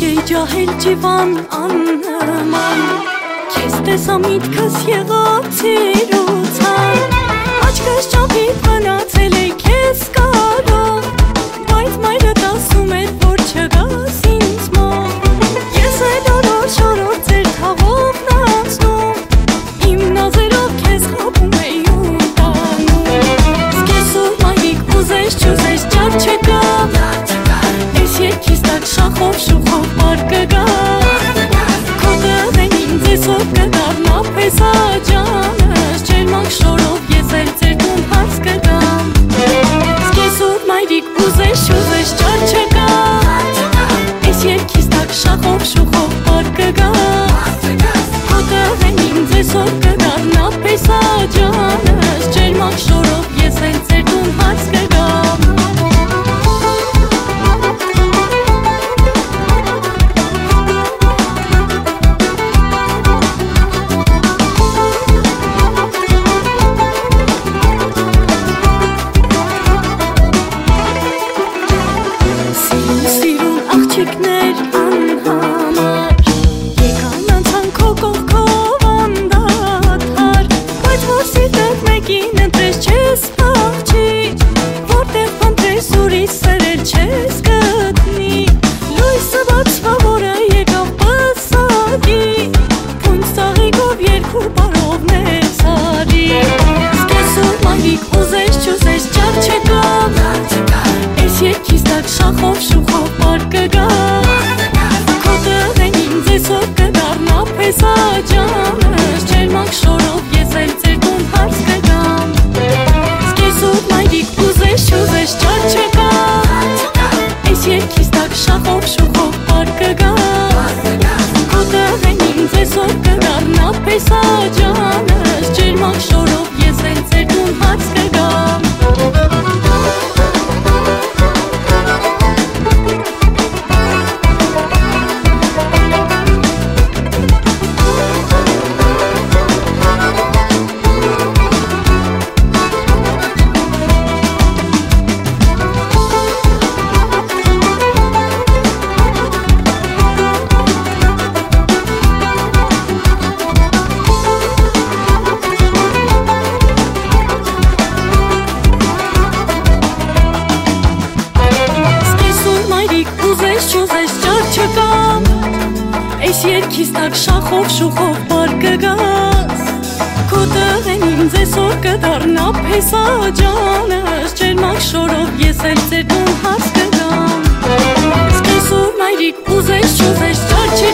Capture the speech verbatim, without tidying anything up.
Եկեի ջահել ջիվան աննման, քեզ տեսա միտքս եղավ ցիրուցան, աչքս ճամփից մնացել է քեզ կարող, բայց մայրդ ասում էր որ չգաս ինձ մոտ, ես էլ օրոր շորոր ձեր թաղովն անցնում, իմ նազերով քեզ խաբում էի ու տանում, սկեսով մայրիկ ուզես չուզես ջար չգամ, ես երկիս տակ շախով շուխով պար կգամ, քո տղեն ինձ էսօր կդառնա փեսա ջանս, ջերմակ շորով ես էլ ձեր տուն հարց կգամ, սկեսով մայրիկ ուզես չուզես ջար չգամ, ես երկիս տակ շախով շուխով պար կգամ, քո տղեն ինձ էսօր կդառնա փեսա ջանս, ջերմակ շորով ես էլ ձեր տուն հարց կգամ. Աղջիկներ անհամար եկան անցան քո կողքով անդադար, բայց որ սիրտդ մեկին ընտրես չես փախչի, որտեղ փնտրես ուրիշ սերել չես գտնի, լույսը բացվա որը եկավ պսակի, փունջ ծաղիկով երկու բարովներ սարի, սկեսով մայրիկ ուզես չուզես ջար չգամ, ես երկիս տակ շախով շուխով պար կգամ, քո տղեն ինձ էսօր կդառնա փեսա ջանս, ջերմակ շորով ես էլ ձեր տուն հարց կգամ, սկեսով մայրիկ ուզես չուզես ջար չգամ, ես երկիս տակ շախով շուխով պար կգամ, քո տղեն ինձ էսօր կդառնա փեսա ջանս, ջերմակ շորով ես էլ ձեր տուն հարց կգամ. Ես երկիս տակ շախով շուխով պար կգաս, քո տղեն ինձ էսօր կդառնա փեսա ջանս, ջերմակ շորով ես էլ ձեր տուն հարց կգամ, սկեսով մայրիկ ուզես չուզես ջար